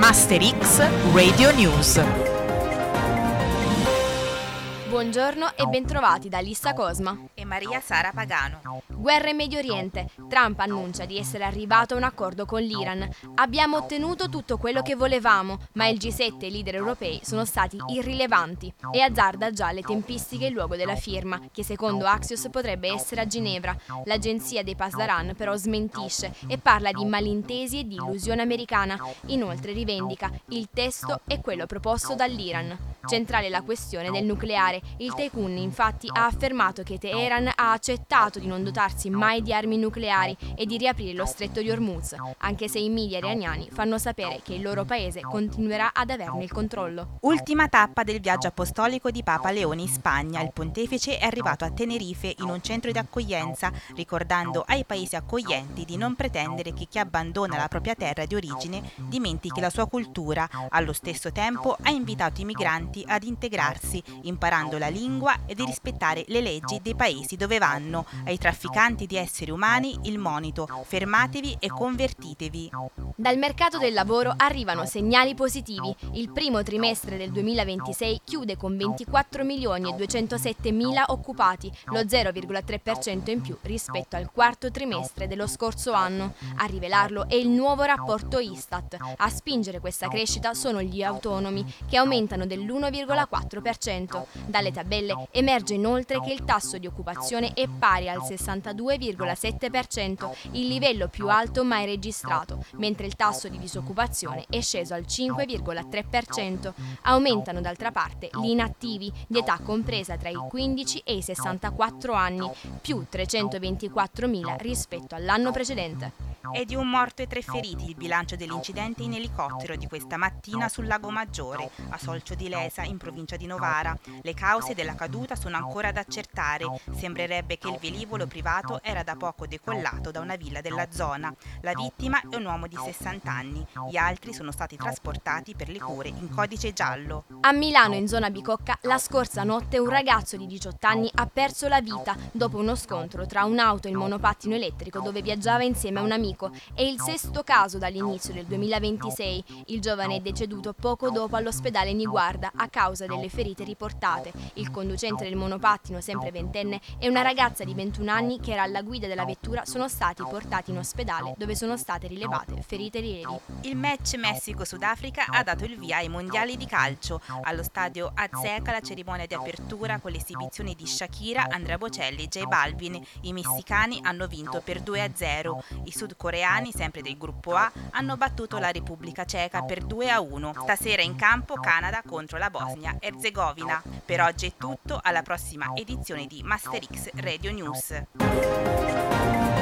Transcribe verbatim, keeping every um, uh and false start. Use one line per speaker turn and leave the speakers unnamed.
Master X Radio News.
Buongiorno e bentrovati da Lissa Cosma
e Maria Sara Pagano.
Guerra in Medio Oriente. Trump annuncia di essere arrivato a un accordo con l'Iran. Abbiamo ottenuto tutto quello che volevamo, ma il G sette e i leader europei sono stati irrilevanti e azzarda già le tempistiche e il luogo della firma, che secondo Axios potrebbe essere a Ginevra. L'agenzia dei Pasdaran però smentisce e parla di malintesi e di illusione americana. Inoltre rivendica il testo è quello proposto dall'Iran. Centrale la questione del nucleare. Il Tycoon infatti ha affermato che Teheran ha accettato di non dotarsi mai di armi nucleari e di riaprire lo stretto di Hormuz, anche se i media iraniani fanno sapere che il loro paese continuerà ad averne il controllo.
Ultima tappa del viaggio apostolico di Papa Leone in Spagna. Il pontefice è arrivato a Tenerife in un centro di accoglienza, ricordando ai paesi accoglienti di non pretendere che chi abbandona la propria terra di origine dimentichi la sua cultura. Allo stesso tempo ha invitato i migranti ad integrarsi, imparando la lingua e di rispettare le leggi dei paesi dove vanno. Ai trafficanti di esseri umani il monito: fermatevi e convertitevi.
Dal mercato del lavoro arrivano segnali positivi. Il primo trimestre del duemilaventisei chiude con ventiquattro milioni e duecentosette mila occupati, lo zero virgola tre per cento in più rispetto al quarto trimestre dello scorso anno. A rivelarlo è il nuovo rapporto Istat. A spingere questa crescita sono gli autonomi, che aumentano dell'uno virgola quattro per cento. Dalle tabelle emerge inoltre che il tasso di occupazione è pari al sessantadue virgola sette per cento, il livello più alto mai registrato, mentre il tasso di disoccupazione è sceso al cinque virgola tre per cento. Aumentano d'altra parte gli inattivi di età compresa tra i quindici e i sessantaquattro anni, più trecentoventiquattromila rispetto all'anno precedente.
È di un morto e tre feriti il bilancio dell'incidente in elicottero di questa mattina sul Lago Maggiore, a Solcio di Lesa, in provincia di Novara. Le cause della caduta sono ancora da accertare. Sembrerebbe che il velivolo privato era da poco decollato da una villa della zona. La vittima è un uomo di sessanta anni. Gli altri sono stati trasportati per le cure in codice giallo.
A Milano, in zona Bicocca, la scorsa notte un ragazzo di diciotto anni ha perso la vita dopo uno scontro tra un'auto e il monopattino elettrico dove viaggiava insieme a un amico. È il sesto caso dall'inizio del duemilaventisei. Il giovane è deceduto poco dopo all'ospedale Niguarda a causa delle ferite riportate. Il conducente del monopattino, sempre ventenne, e una ragazza di ventuno anni che era alla guida della vettura sono stati portati in ospedale dove sono state rilevate ferite lievi.
Il match Messico-Sudafrica ha dato il via ai mondiali di calcio. Allo stadio Azteca la cerimonia di apertura con le esibizioni di Shakira, Andrea Bocelli e J Balvin. I messicani hanno vinto per due a zero. I sudcoreani, sempre del gruppo A, hanno battuto la Repubblica Ceca per due a uno. Stasera in campo Canada contro la Bosnia-Erzegovina. Per oggi è tutto, alla prossima edizione di Master X Radio News.